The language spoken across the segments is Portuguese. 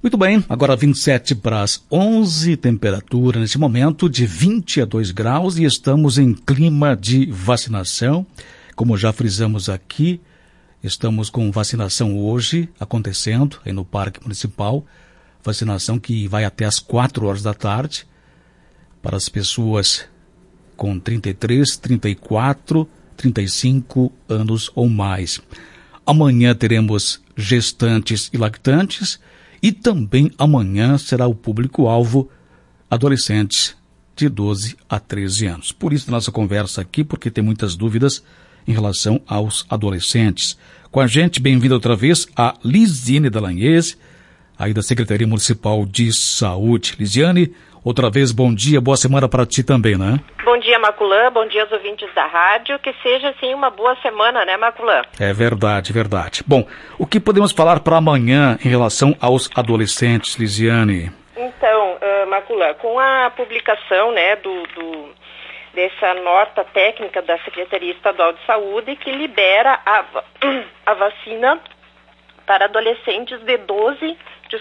Muito bem, agora 27 para as 11, temperatura neste momento de 22 graus e estamos em clima de vacinação. Como já frisamos aqui, estamos com vacinação hoje acontecendo aí no Parque Municipal, vacinação que vai até as 4 horas da tarde para as pessoas com 33, 34, 35 anos ou mais. Amanhã teremos gestantes e lactantes e também amanhã será o público-alvo adolescentes de 12 a 13 anos. Por isso, nossa conversa aqui, porque tem muitas dúvidas em relação aos adolescentes. Com a gente, bem-vinda outra vez, a Lisiane Delagnese, aí da Secretaria Municipal de Saúde. Lisiane, outra vez, bom dia, boa semana para ti também, né? Bom dia, Maculã, bom dia aos ouvintes da rádio, que seja, assim, uma boa semana, né, Maculã? É verdade, verdade. Bom, o que podemos falar para amanhã em relação aos adolescentes, Lisiane? Então, Maculã, com a publicação, né, dessa nota técnica da Secretaria Estadual de Saúde, que libera a vacina para adolescentes de 12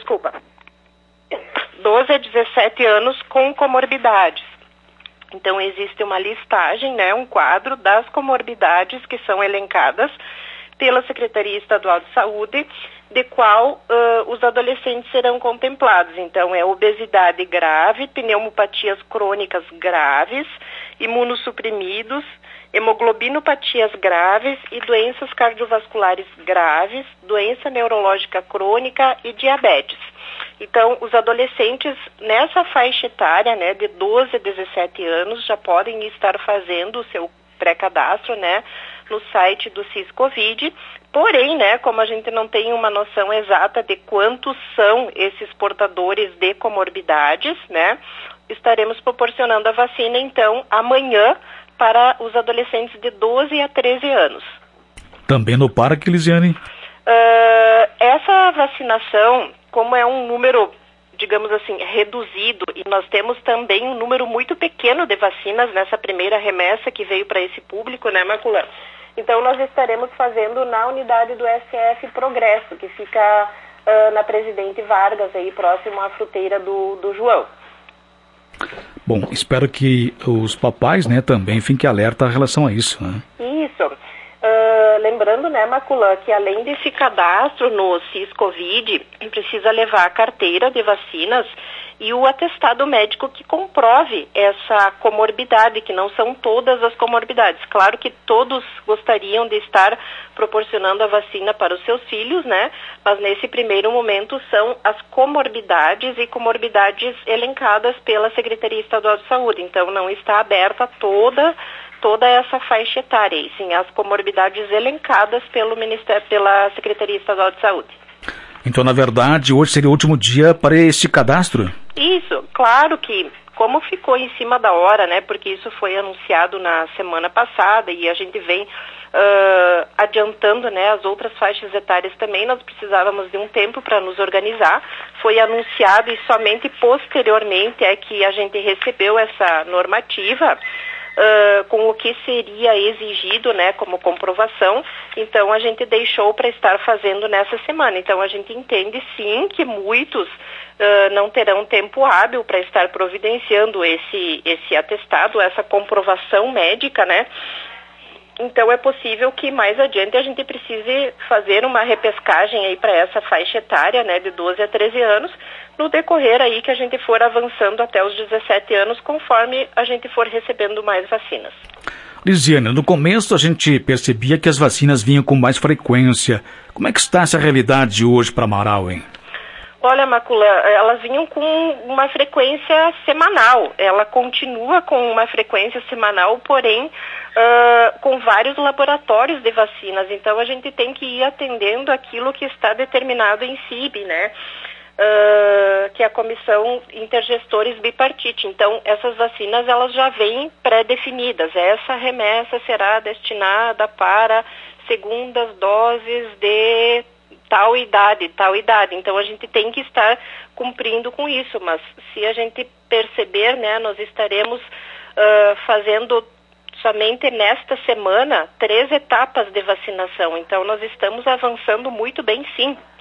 a 17 anos com comorbidades. Então, existe uma listagem, né, um quadro das comorbidades que são elencadas pela Secretaria Estadual de Saúde, de qual os adolescentes serão contemplados. Então, é obesidade grave, pneumopatias crônicas graves, imunossuprimidos, hemoglobinopatias graves e doenças cardiovasculares graves, doença neurológica crônica e diabetes. Então, os adolescentes nessa faixa etária, né, de 12 a 17 anos, já podem estar fazendo o seu pré-cadastro, né, no site do SIS-Covid. Porém, né, como a gente não tem uma noção exata de quantos são esses portadores de comorbidades, né, estaremos proporcionando a vacina, então, amanhã para os adolescentes de 12 a 13 anos. Também no Parque, Lisiane? Essa vacinação, como é um número, digamos assim, reduzido, e nós temos também um número muito pequeno de vacinas nessa primeira remessa que veio para esse público, né, Maculã? Então, nós estaremos fazendo na unidade do SF Progresso, que fica na Presidente Vargas, aí próximo à fruteira do João. Bom, espero que os papais, né, também fiquem alerta em relação a isso, né? Isso. Lembrando, né, Maculã, que além desse cadastro no SIS-Covid, precisa levar a carteira de vacinas e o atestado médico que comprove essa comorbidade, que não são todas as comorbidades. Claro que todos gostariam de estar proporcionando a vacina para os seus filhos, né? Mas nesse primeiro momento são as comorbidades e comorbidades elencadas pela Secretaria Estadual de Saúde. Então não está aberta toda essa faixa etária, e sim as comorbidades elencadas pela Secretaria Estadual de Saúde. Então, na verdade, hoje seria o último dia para esse cadastro? Isso, claro que, como ficou em cima da hora, né, porque isso foi anunciado na semana passada e a gente vem adiantando, né, as outras faixas etárias também, nós precisávamos de um tempo para nos organizar. Foi anunciado e somente posteriormente é que a gente recebeu essa normativa, com o que seria exigido, né, como comprovação. Então a gente deixou para estar fazendo nessa semana. Então a gente entende sim que muitos não terão tempo hábil para estar providenciando esse atestado, essa comprovação médica, né? Então é possível que mais adiante a gente precise fazer uma repescagem aí para essa faixa etária, né, de 12 a 13 anos, no decorrer aí que a gente for avançando até os 17 anos, conforme a gente for recebendo mais vacinas. Lisiane, no começo a gente percebia que as vacinas vinham com mais frequência. Como é que está essa realidade hoje para Amaral, hein? Olha, Maculã, elas vinham com uma frequência semanal. Ela continua com uma frequência semanal, porém com vários laboratórios de vacinas. Então a gente tem que ir atendendo aquilo que está determinado em CIB, né? Que é a Comissão Intergestores Bipartite. Então essas vacinas elas já vêm pré-definidas. Essa remessa será destinada para segundas doses de tal idade. Então a gente tem que estar cumprindo com isso, mas se a gente perceber, né, nós estaremos fazendo somente nesta semana 3 etapas de vacinação. Então nós estamos avançando muito bem, sim,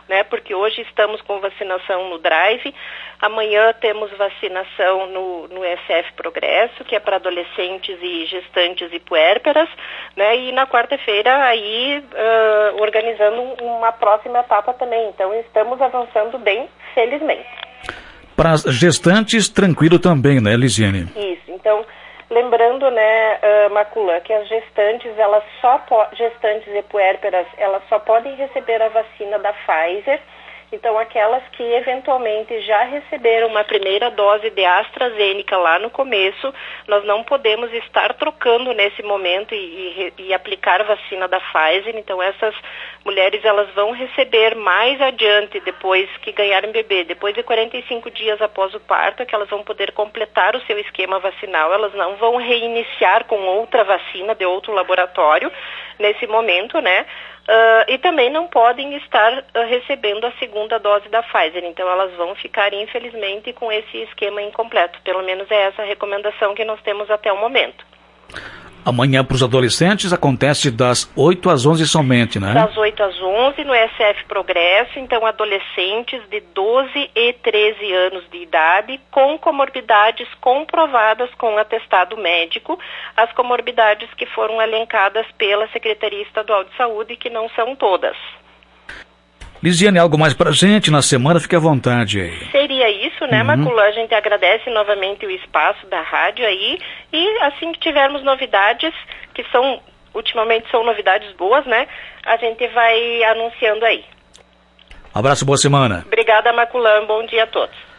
né? Porque hoje estamos com vacinação no Drive, amanhã temos vacinação no SF Progresso, que é para adolescentes e gestantes e puérperas, né? E na quarta-feira aí organizando uma próxima etapa também. Então estamos avançando bem, felizmente. Para as gestantes, tranquilo também, né, Lisiane? Isso. Então, lembrando, né, Maculã, que as gestantes, gestantes e puérperas, elas só podem receber a vacina da Pfizer. Então, aquelas que eventualmente já receberam uma primeira dose de AstraZeneca lá no começo, nós não podemos estar trocando nesse momento e aplicar vacina da Pfizer. Então, essas mulheres, elas vão receber mais adiante, depois que ganharem bebê, depois de 45 dias após o parto, é que elas vão poder completar o seu esquema vacinal. Elas não vão reiniciar com outra vacina de outro laboratório nesse momento, né? E também não podem estar recebendo a segunda dose da Pfizer. Então, elas vão ficar, infelizmente, com esse esquema incompleto. Pelo menos é essa a recomendação que nós temos até o momento. Amanhã, para os adolescentes, acontece das 8 às 11 somente, né? Das 8 às 11, no SF Progresso. Então, adolescentes de 12 e 13 anos de idade, com comorbidades comprovadas com atestado médico, as comorbidades que foram elencadas pela Secretaria Estadual de Saúde, que não são todas. Lisiane, algo mais pra gente na semana? Fique à vontade aí. Seria isso, né, Maculã? A gente agradece novamente o espaço da rádio aí, e assim que tivermos novidades, que ultimamente são novidades boas, né, a gente vai anunciando aí. Abraço, boa semana. Obrigada, Maculã. Bom dia a todos.